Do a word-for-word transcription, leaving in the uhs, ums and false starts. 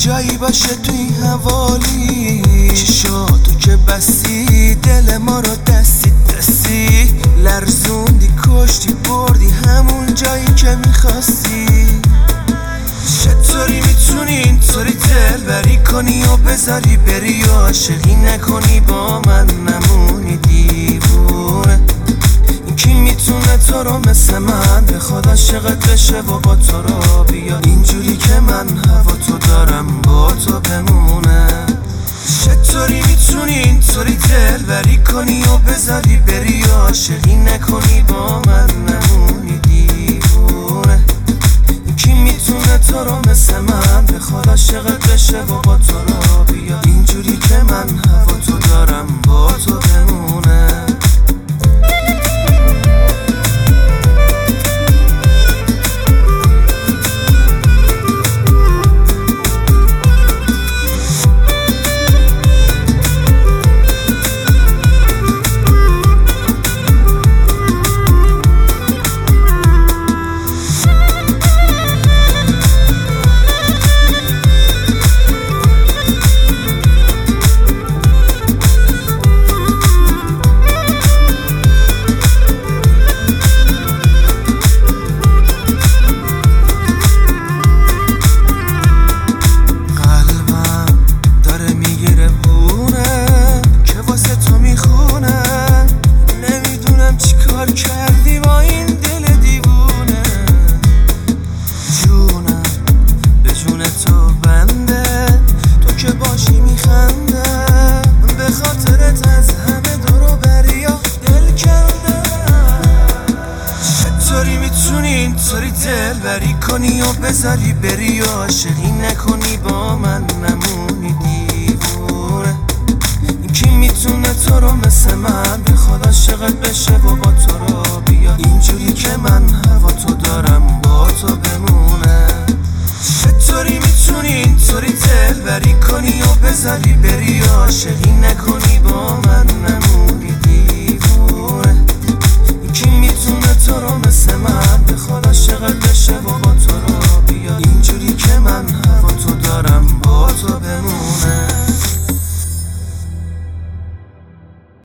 جایی باشه تو این حوالی، چشاتو که بستی دل ما رو دستی دستی لرزوندی، کشتی بردی همون جایی که میخواستی. چطوری میتونی اینطوری دلبری کنی و بذاری بری و عاشقی نکنی با من، نمونی دیوونه. این کی میتونه تو رو مثل من به خدا عاشقت بشه و با تو رو بیاد اینجوری که من هوا تو دارم با تو بمونه. چطوری میتونی اینطوری دلبری کنی و بذاری بری و عاشقی نکنی با من، نمونی دیوونه. این کی میتونه تو رو مثل من به خدا عاشقت بشه و با تو رو بیاد اینجوری که من هوا تو دارم با تو بمونه. کردی با این دل دیوونه، جونم به جون تو بنده، تو که باشی میخنده، به خاطرت از همه دورو بریا دل کنده. چطوری میتونی اینطوری دل بری کنی و بذاری بری و عاشقی نکنی با من، نمونی دیوونه. این کی میتونه تو رو مثل من به خدا عاشقت بشه و با تو رو بیاد اینجوری که من هوا تو دارم با تو بمونه. چطوری میتونی اینطوری دلبری کنی و بذاری بری و عاشقی نکنی با من،